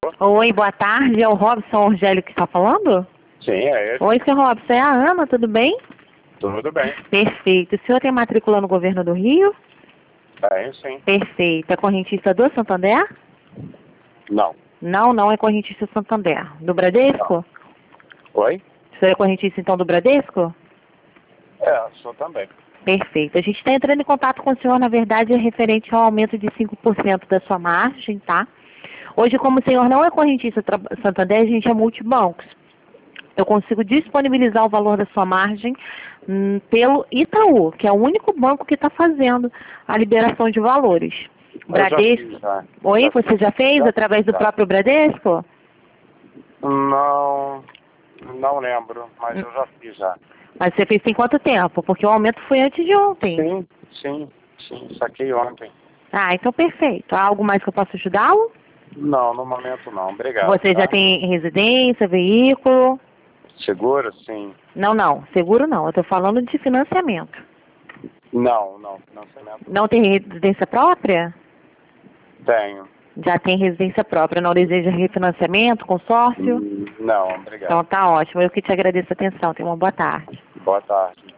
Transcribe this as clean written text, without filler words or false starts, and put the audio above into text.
Alô? Oi, boa tarde. É o Robson Orgélio que está falando? Sim, é ele. Oi, seu Robson. É a Ana, tudo bem? Tudo bem. Perfeito. O senhor tem matrícula no governo do Rio? Tenho, sim. Perfeito. É correntista do Santander? Não. Não, não é correntista do Santander. Do Bradesco? Oi? O senhor é correntista, então, do Bradesco? Sou também. Perfeito. A gente está entrando em contato com o senhor, na verdade, é referente ao aumento de 5% da sua margem, tá? Hoje, como o senhor não é correntista Santander, a gente é multibancos. Eu consigo disponibilizar o valor da sua margem pelo Itaú, que é o único banco que está fazendo a liberação de valores. Eu já Bradesco. fiz, já. Oi, você já fez através do próprio Bradesco? Não, não lembro, mas eu já fiz já. Mas você fez tem quanto tempo? Porque o aumento foi antes de ontem. Sim, saquei ontem. Ah, então perfeito. Há algo mais que eu possa ajudá-lo? Não, no momento não. Obrigado. Você já Tá? tem residência, veículo? Seguro? Sim. Não, seguro não. Eu estou falando de financiamento. Não, financiamento Não tem residência própria? tenho. Já tem residência própria. Não deseja refinanciamento, consórcio? Não, obrigado. Então tá ótimo. Eu que te agradeço a atenção. Tenha uma boa tarde. Boa tarde.